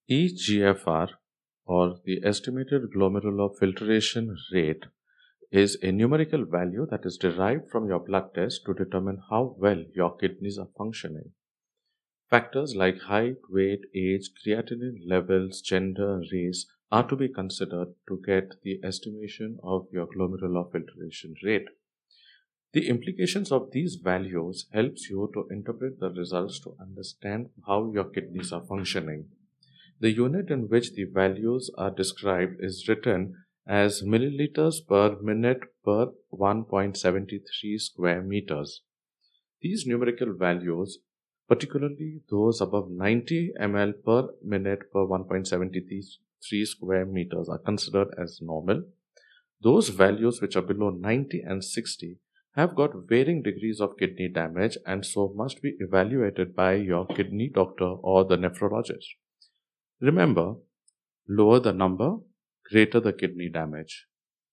eGFR, or the estimated glomerular filtration rate, is a numerical value that is derived from your blood test to determine how well your kidneys are functioning. Factors like height, weight, age, creatinine levels, gender, race are to be considered to get the estimation of your glomerular filtration rate. The implications of these values helps you to interpret the results to understand how your kidneys are functioning. The unit in which the values are described is written as milliliters per minute per 1.73 square meters. These numerical values, particularly those above 90 ml per minute per 1.73 square meters, are considered as normal. Those values which are below 90 and 60 have got varying degrees of kidney damage and so must be evaluated by your kidney doctor or the nephrologist. Remember, lower the number, greater the kidney damage.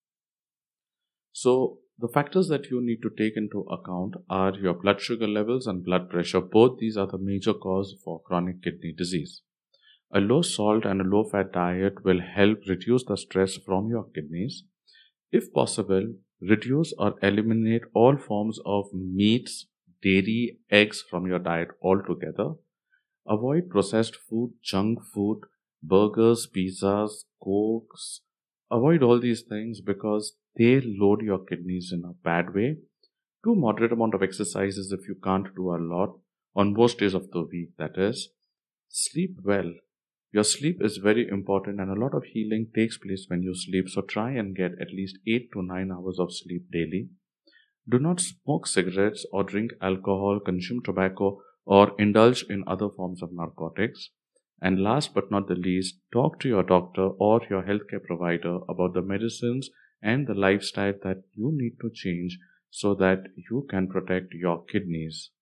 So, the factors that you need to take into account are your blood sugar levels and blood pressure. Both these are the major cause for chronic kidney disease. A low salt and a low fat diet will help reduce the stress from your kidneys. If possible, reduce or eliminate all forms of meats, dairy, eggs from your diet altogether. Avoid processed food, junk food, burgers, pizzas, cokes. Avoid all these things because they load your kidneys in a bad way. Do moderate amount of exercises if you can't do a lot on most days of the week, that is. Sleep well. Your sleep is very important and a lot of healing takes place when you sleep, so try and get at least 8 to 9 hours of sleep daily. Do not smoke cigarettes or drink alcohol, consume tobacco, or indulge in other forms of narcotics. And last but not the least, talk to your doctor or your healthcare provider about the medicines and the lifestyle that you need to change so that you can protect your kidneys.